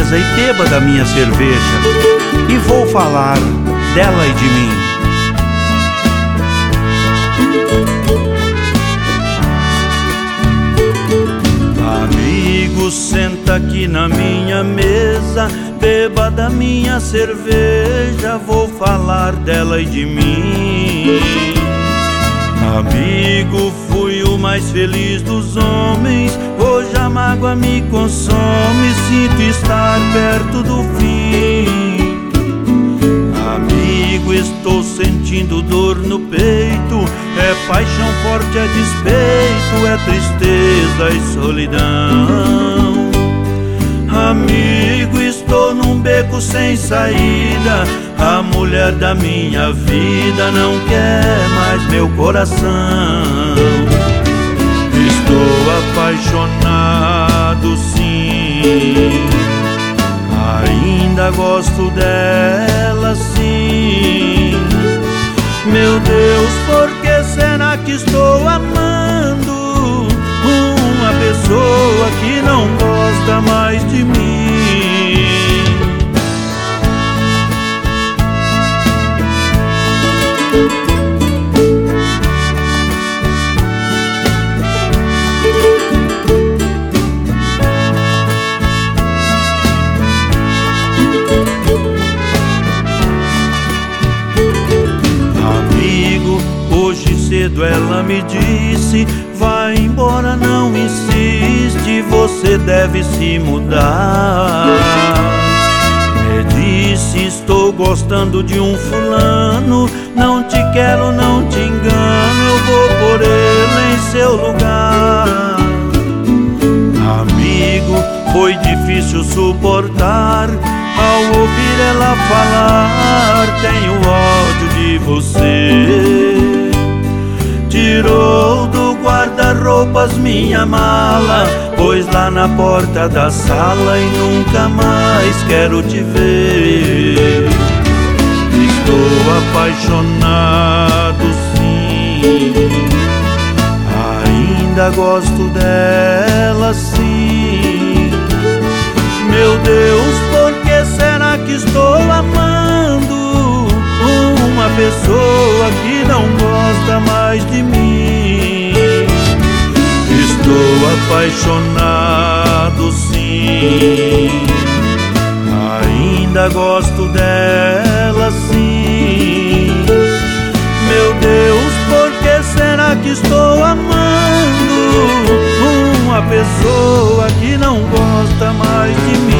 mesa e beba da minha cerveja, e vou falar dela e de mim. Amigo, senta aqui na minha mesa, beba da minha cerveja, vou falar dela e de mim. Amigo, fui o mais feliz dos homens, hoje a mágoa me consome, sinto estar perto do fim. Amigo, estou sentindo dor no peito, é paixão forte, é despeito, é tristeza e solidão. Amigo, estou num beco sem saída, a mulher da minha vida não quer mais meu coração. Estou apaixonado, sim, ainda gosto dela, sim. Meu Deus, por que será que estou amando uma pessoa que não gosta mais de mim? Hoje cedo ela me disse, vai embora, não insiste, você deve se mudar. Me disse, estou gostando de um fulano, não te quero, não te engano, eu vou por ele em seu lugar. Amigo, foi difícil suportar, ao ouvir ela falar, tenho ódio de você. Tirou do guarda-roupas minha mala, pôs lá na porta da sala e nunca mais quero te ver. Estou apaixonado, sim, ainda gosto dela, sim. Meu Deus, por que será que estou amando uma pessoa que não gosta mais de mim? Estou apaixonado, sim, ainda gosto dela, sim. Meu Deus, por que será que estou amando uma pessoa que não gosta mais de mim?